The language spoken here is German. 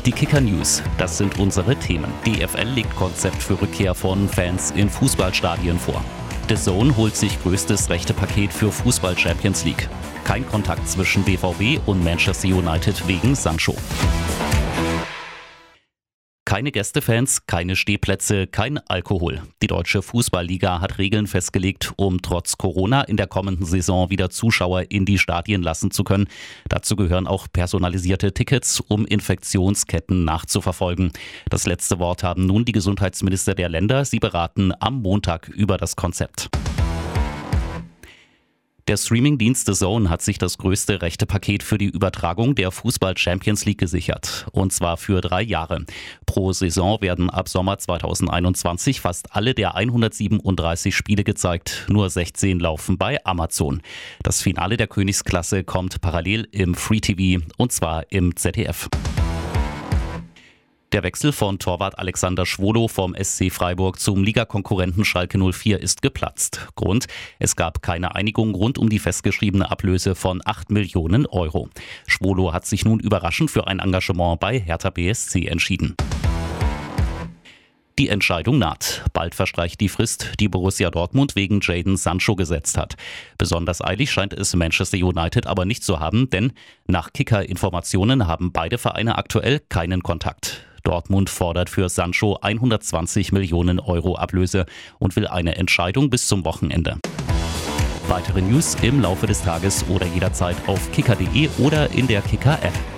Die Kicker News, das sind unsere Themen. DFL legt Konzept für Rückkehr von Fans in Fußballstadien vor. DAZN holt sich größtes Rechtepaket für Fußball Champions League. Kein Kontakt zwischen BVB und Manchester United wegen Sancho. Keine Gästefans, keine Stehplätze, kein Alkohol. Die Deutsche Fußballliga hat Regeln festgelegt, um trotz Corona in der kommenden Saison wieder Zuschauer in die Stadien lassen zu können. Dazu gehören auch personalisierte Tickets, um Infektionsketten nachzuverfolgen. Das letzte Wort haben nun die Gesundheitsminister der Länder. Sie beraten am Montag über das Konzept. Der Streamingdienst DAZN hat sich das größte Rechtepaket für die Übertragung der Fußball Champions League gesichert. Und zwar für 3 Jahre. Pro Saison werden ab Sommer 2021 fast alle der 137 Spiele gezeigt. Nur 16 laufen bei Amazon. Das Finale der Königsklasse kommt parallel im Free TV und zwar im ZDF. Der Wechsel von Torwart Alexander Schwolow vom SC Freiburg zum Ligakonkurrenten Schalke 04 ist geplatzt. Grund: Es gab keine Einigung rund um die festgeschriebene Ablöse von 8 Millionen Euro. Schwolow hat sich nun überraschend für ein Engagement bei Hertha BSC entschieden. Die Entscheidung naht. Bald verstreicht die Frist, die Borussia Dortmund wegen Jadon Sancho gesetzt hat. Besonders eilig scheint es Manchester United aber nicht zu haben, denn nach Kicker-Informationen haben beide Vereine aktuell keinen Kontakt. Dortmund fordert für Sancho 120 Millionen Euro Ablöse und will eine Entscheidung bis zum Wochenende. Weitere News im Laufe des Tages oder jederzeit auf kicker.de oder in der Kicker-App.